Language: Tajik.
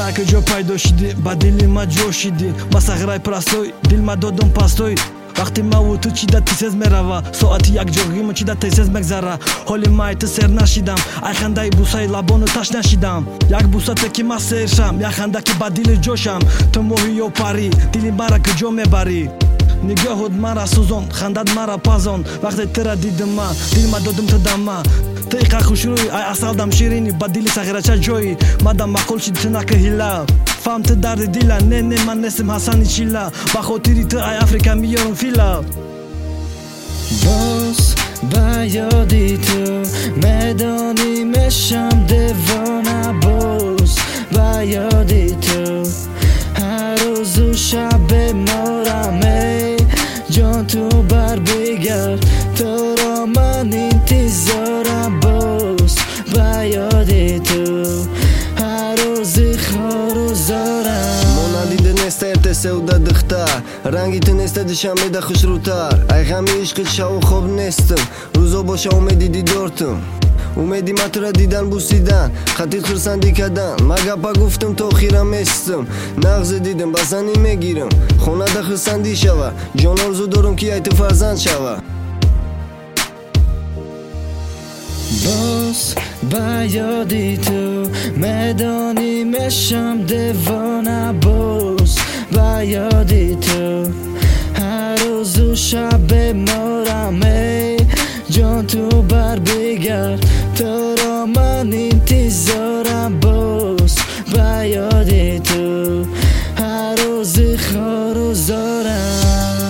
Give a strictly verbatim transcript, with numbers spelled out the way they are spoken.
کجا پیدا شدی با دل ما جوشیدی ما سغرای پرستوی دل ما دادم پاستوی وقتی ما و تو چی دا تیسز میروا ساعتی یک جاگی ما چی دا تیسز مگذره حال ما ایت سر نشیدم ای خنده بوسای لبانو تاش نشیدم یک بوسات که ما سرشم یک خنده که با دل جوشم تو موهی یا پاری دلی مرا کجا میبری نگاهت مرا سوزان خندت مرا پازان وقتی ترا دیدم ما دل ما دادم تو دما تیقا خوشروی ای اصل دم شیرینی با دل سغیره چه جوی مادم مقول شد تنک هیلا فهمت درد دیلا نه نه من نسم حسنی چیلا با خاطری تو ای افریقا میارم فیلا باز با یادی تو میدانی میشم دیوانه باز با یادی تو هر روز و شب مارمه جان تو بر بگرد تو را من انتظارم باز با یادی تو هر روز خار و زارم монандида нестаерте севда духта ранги ту неста душамеда хушрутар ай ғами ишқи шаву хоб нестам рӯзо боша умеди дидортум умеди ма тура дидан бусидан қатӣ хурсандӣ кардан ма гапа гуфтам то охира местам нағзе дидам ба занӣ мегирам хонада хурсандӣ шава ҷон орзу дорам ки ай ту фарзанд шава باز با یادی تو میدانی میشم دیوانه باز با یادی تو هر روز و شب مارمه جان تو بر بگرد تو را من انتظارم باز با یادی تو هر روز خار و زارم